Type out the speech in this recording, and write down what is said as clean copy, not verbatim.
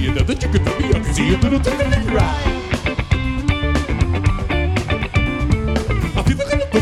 see you, know that you can tell me I can see you, little